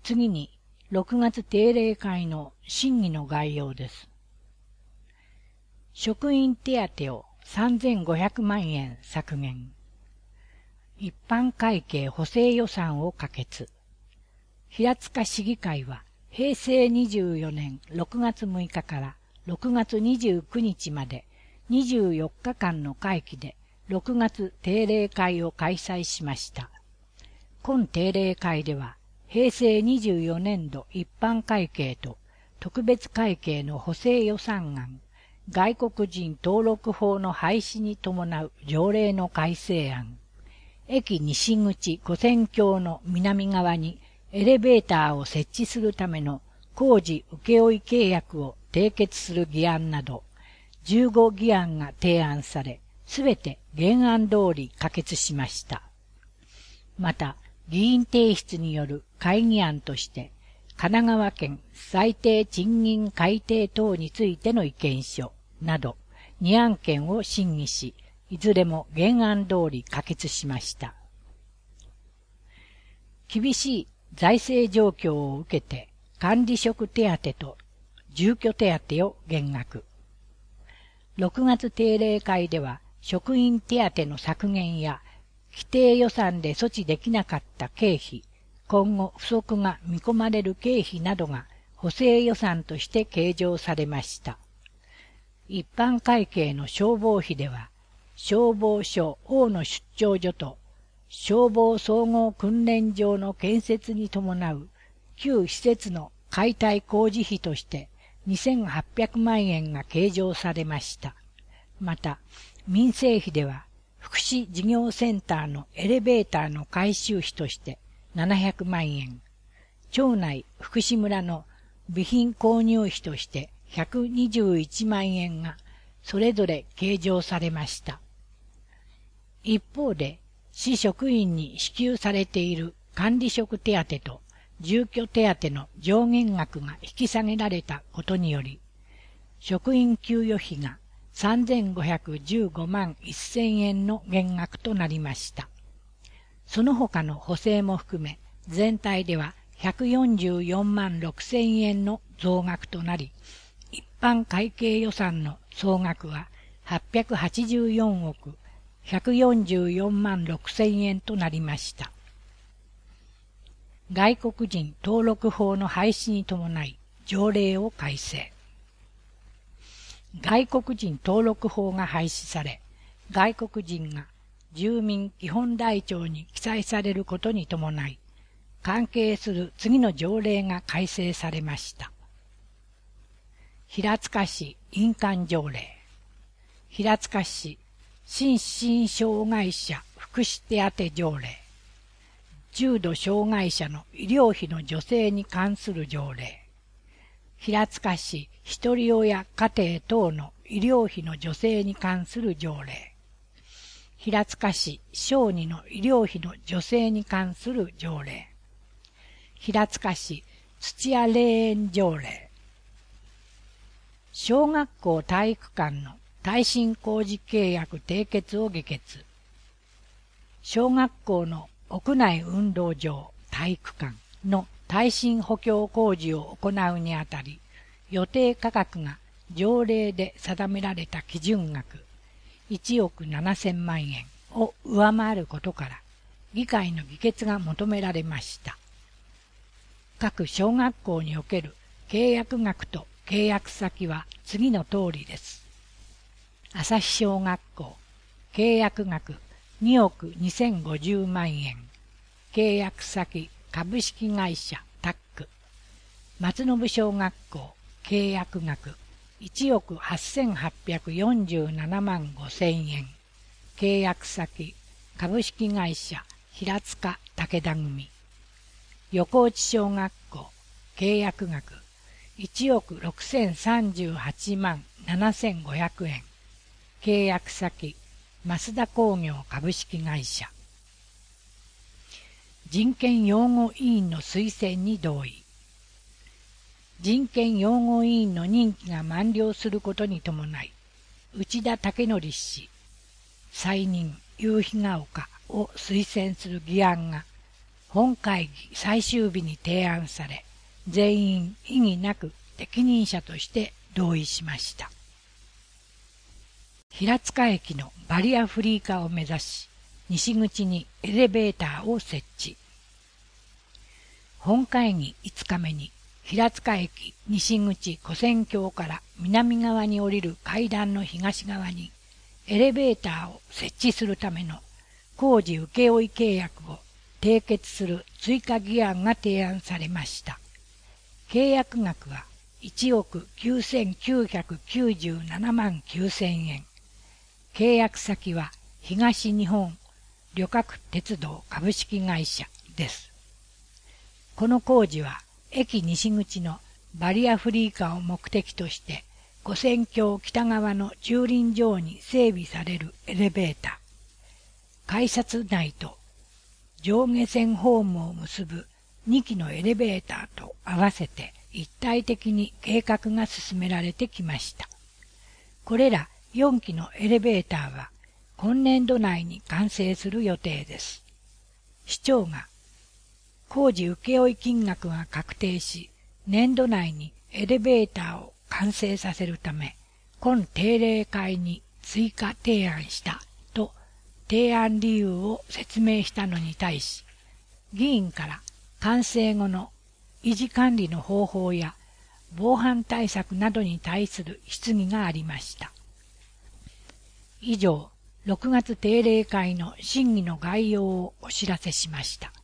次に、6月定例会の審議の概要です。職員手当を3500万円削減。一般会計補正予算を可決。平塚市議会は平成24年6月6日から6月29日まで24日間の会期で6月定例会を開催しました。今定例会では平成24年度一般会計と特別会計の補正予算案、外国人登録法の廃止に伴う条例の改正案、駅西口五線橋の南側にエレベーターを設置するための工事請負契約を締結する議案など、15議案が提案され、すべて原案通り可決しました。また、議員提出による会議案として、神奈川県最低賃金改定等についての意見書など、2案件を審議し、いずれも原案通り可決しました。厳しい財政状況を受けて、管理職手当と住居手当を減額。6月定例会では、職員手当の削減や、規定予算で措置できなかった経費、今後不足が見込まれる経費などが補正予算として計上されました。一般会計の消防費では、消防署大野出張所と消防総合訓練場の建設に伴う旧施設の解体工事費として2800万円が計上されました。また、民生費では福祉事業センターのエレベーターの改修費として700万円、町内福祉村の備品購入費として121万円がそれぞれ計上されました。一方で、市職員に支給されている管理職手当と住居手当の上限額が引き下げられたことにより、職員給与費が3515万1000円の減額となりました。その他の補正も含め、全体では144万6000円の増額となり、一般会計予算の総額は884億144万6000円となりました。外国人登録法の廃止に伴い条例を改正。外国人登録法が廃止され、外国人が住民基本台帳に記載されることに伴い、関係する次の条例が改正されました。平塚市印鑑条例。平塚市心身障害者福祉手当条例。重度障害者の医療費の助成に関する条例。平塚市ひとり親家庭等の医療費の助成に関する条例。平塚市小児の医療費の助成に関する条例。平塚市土屋霊園条例。小学校体育館の耐震工事契約締結を議決。小学校の屋内運動場、体育館の耐震補強工事を行うにあたり、予定価格が条例で定められた基準額1億7000万円を上回ることから、議会の議決が求められました。各小学校における契約額と契約先は次の通りです。朝日小学校、契約額2億2050万円。契約先株式会社タック。松信小学校、契約額1億8847万5000円。契約先株式会社平塚武田組。横内小学校、契約額1億6038万7500円。契約先、増田工業株式会社。人権擁護委員の推薦に同意。人権擁護委員の任期が満了することに伴い、内田武則氏、再任、夕日が丘を推薦する議案が、 本会議最終日に提案され、全員異議なく適任者として同意しました。平塚駅のバリアフリー化を目指し、西口にエレベーターを設置。本会議5日目に、平塚駅西口古仙橋から南側に降りる階段の東側に、エレベーターを設置するための工事請負契約を締結する追加議案が提案されました。契約額は1億9997万9000円。契約先は東日本旅客鉄道株式会社です。この工事は駅西口のバリアフリー化を目的として、古仙橋北側の駐輪場に整備されるエレベーター、改札内と上下線ホームを結ぶ2基のエレベーターと合わせて一体的に計画が進められてきました。これら4基のエレベーターは今年度内に完成する予定です。市長が工事請負金額が確定し、年度内にエレベーターを完成させるため、今定例会に追加提案したと提案理由を説明したのに対し、議員から完成後の維持管理の方法や防犯対策などに対する質疑がありました。以上、6月定例会の審議の概要をお知らせしました。